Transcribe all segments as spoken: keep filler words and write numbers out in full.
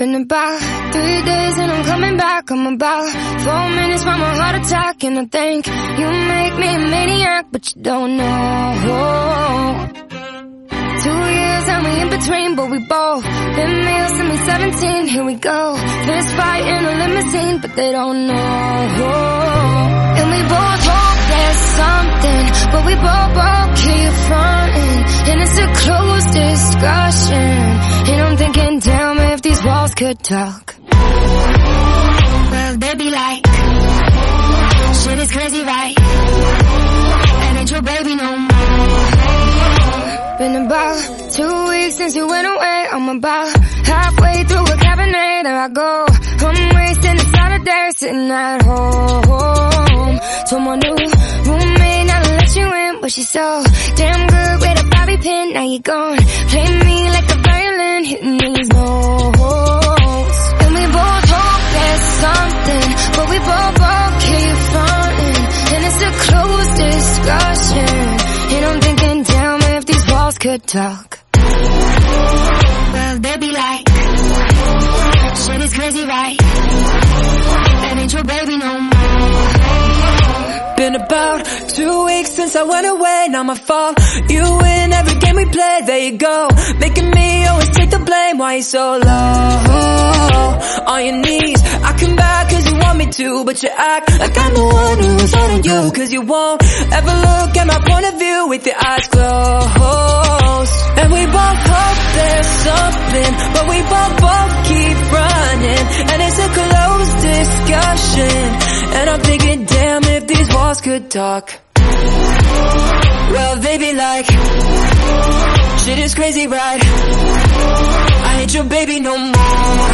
Been about three days and I'm coming back. I'm about four minutes from a heart attack, and I think you make me a maniac, but you don't know. Two years and we in between, but we both been male since we seventeen. Here we go, fist fight in a limousine, but they don't know. And we both hope there's something, but we both both keep fronting, and it's a closed discussion. And I'm thinking, damn, if these walls could talk. Well, they be like, shit is crazy, right? And ain't your baby no more. Been about two weeks since you went away. I'm about halfway through a cabernet. There I go, I'm wasting a Saturday sitting at home. Told my new roommate not to let you in, but she's so damn good with a bobby pin. Now you're gone, play me like a violin, hitting these notes. And we both hope there's something, but we both both keep fronting, and it's a closed discussion. And I'm thinking, damn, if these walls could talk. Well, they be like, shit is crazy, right? That ain't your baby no more. Been about two weeks since I went away, not my fault. You win every game we play, there you go, making me always take the blame. Why you so low, on your knees? I come back cause you want me to, but you act like I'm the one who's holding you, cause you won't ever look at my point of view with your eyes closed. And we both hope there's something, but we both both keep running, and it's a closed discussion. And I'm thinking, damn, if these walls could talk. Well, they be like, shit is crazy, right? I ain't your baby no more.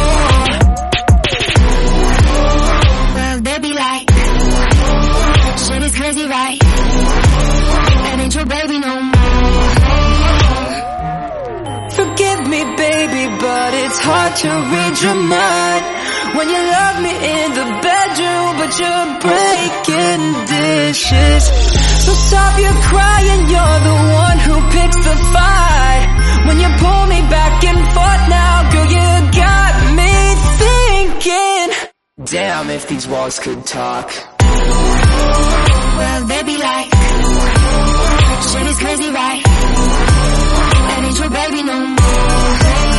Well, they be like, shit is crazy, right? That ain't your baby no more. Forgive me, baby, but it's hard to read your mind when you love me in the bedroom, but you're breaking dishes. So stop your crying, you're the one who picks the fight. When you pull me back and forth now, girl, you got me thinking, damn, if these walls could talk. Well, they be like, shit is crazy, right? That ain't your baby no more.